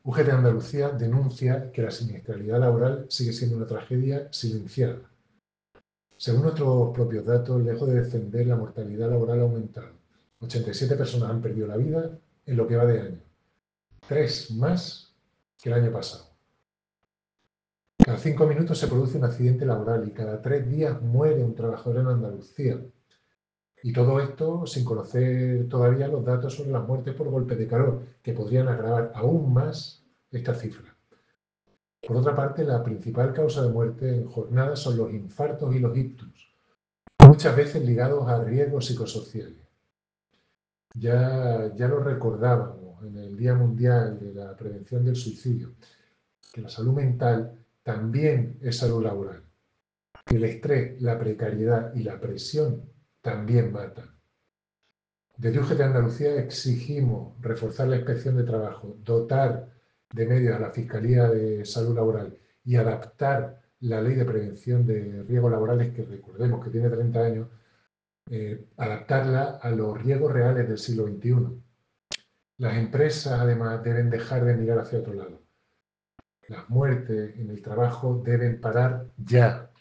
UGT Andalucía denuncia que la siniestralidad laboral sigue siendo una tragedia silenciada. Según nuestros propios datos, lejos de descender, la mortalidad laboral ha aumentado. 87 personas han perdido la vida en lo que va de año. 3 más que el año pasado. Cada 5 minutos se produce un accidente laboral y cada 3 días muere un trabajador en Andalucía. Y todo esto sin conocer todavía los datos sobre las muertes por golpe de calor, que podrían agravar aún más esta cifra. Por otra parte, la principal causa de muerte en jornada son los infartos y los ictus, muchas veces ligados a riesgos psicosociales. Ya lo recordábamos en el Día Mundial de la Prevención del Suicidio, que la salud mental también es salud laboral. Que el estrés, la precariedad y la presión también matan. Desde UGT Andalucía exigimos reforzar la inspección de trabajo, dotar de medios a la Fiscalía de Salud Laboral y adaptar la Ley de Prevención de Riesgos Laborales, que recordemos que tiene 30 años, adaptarla a los riesgos reales del siglo XXI. Las empresas, además, deben dejar de mirar hacia otro lado. Las muertes en el trabajo deben parar ya.